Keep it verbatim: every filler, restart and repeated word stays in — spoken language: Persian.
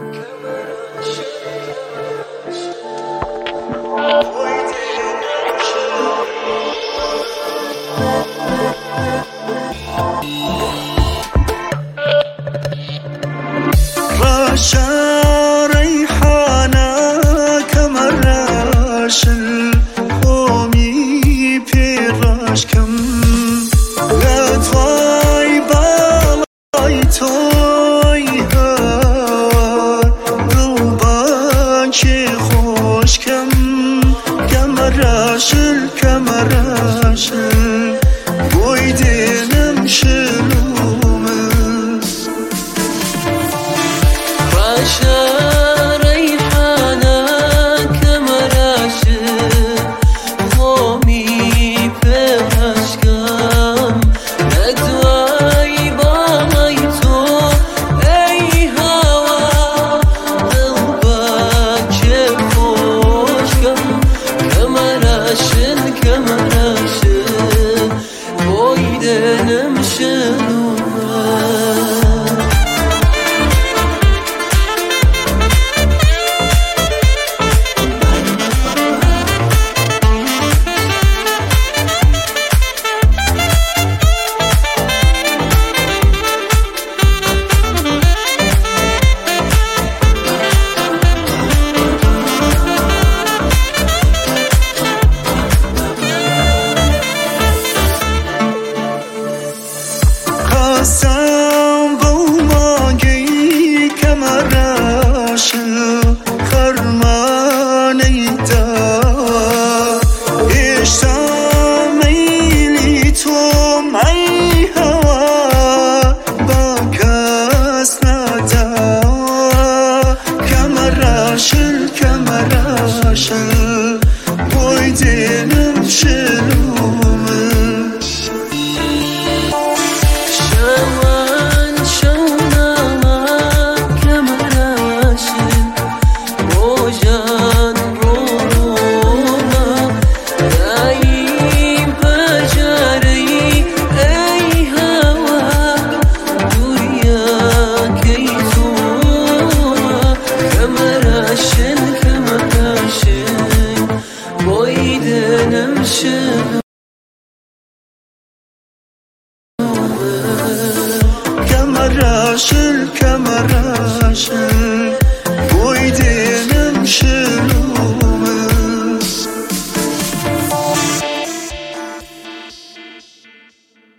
راشا ريحانة كمراش القومي بيراش كم لا تواي بالاي توي هار روبان شي خوش كم كمراش الكمراش بويدينم شلومه راشا ريحانة كمراش قومي بيراش كم ندواي بايتو اي هوا قلبك شفوش كم كمراش كمراش بويدنم شلومه قسم بوماگی کمراش خرمانی دا اشتامیلی تو می هوا با کس ندا کمراش کمراش بویدنم شلومه كمراش الكمراش